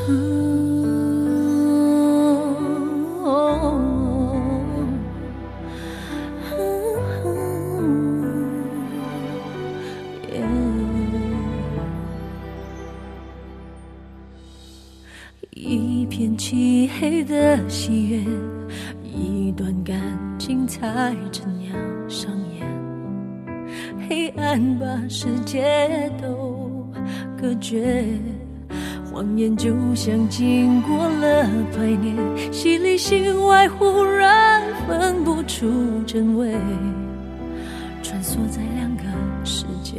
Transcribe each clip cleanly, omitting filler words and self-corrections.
一片漆黑的喜悦，一段感情才这样上演，黑暗把世界都隔绝，谎言就像经过了百年，戏里戏外忽然分不出真伪，穿梭在两个世界。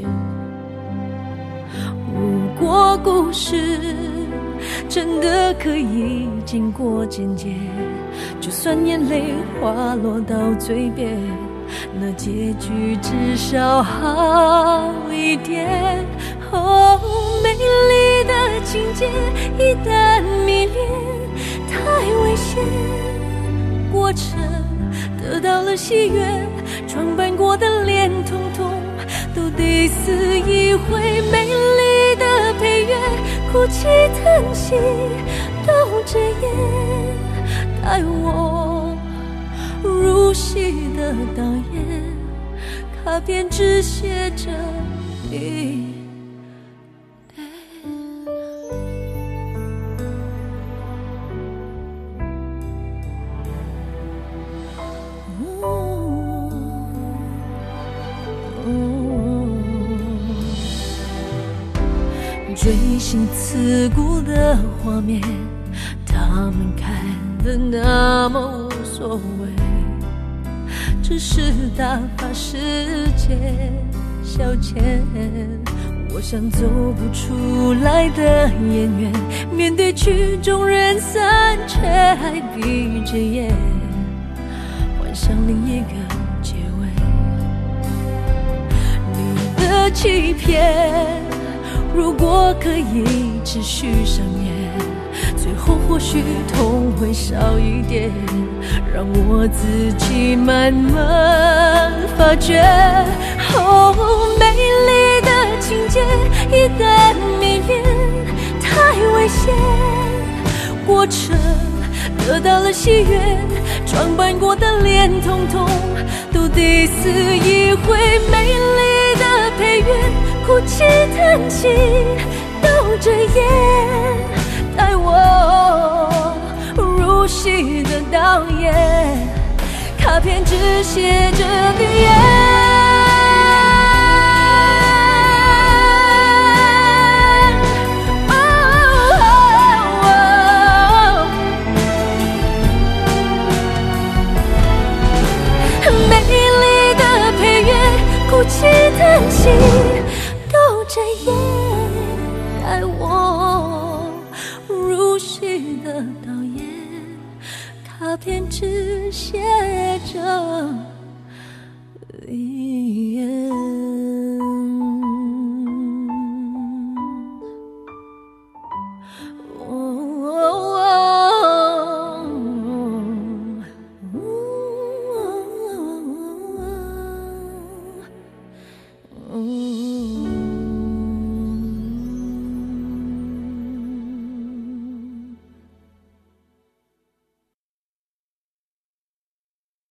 如果故事真的可以经过剪接，就算眼泪滑落到嘴边，那结局至少好一点。哦，美丽的情节一旦迷恋，太危险。过程得到了喜悦，装扮过的脸统统都得死一回。美丽的配乐，哭泣叹息都遮掩，带我入戏的导演，卡片只写着一锥心刺骨的画面，他们看得那么无所谓，只是打发时间消遣。我像走不出来的演员，面对曲终人散，却还闭着眼幻想另一个结尾。你的欺骗如果可以持续上演，最后或许痛会少一点，让我自己慢慢发觉。哦，美丽的情节一旦迷恋，太危险。过程得到了喜悦，装扮过的脸统统都得死一回。美丽的配乐，哭泣叹息都遮掩，带我入戏的导演，卡片只写着你演。美丽的配乐，哭泣叹息都遮掩，带我入戏的导演，卡片只写着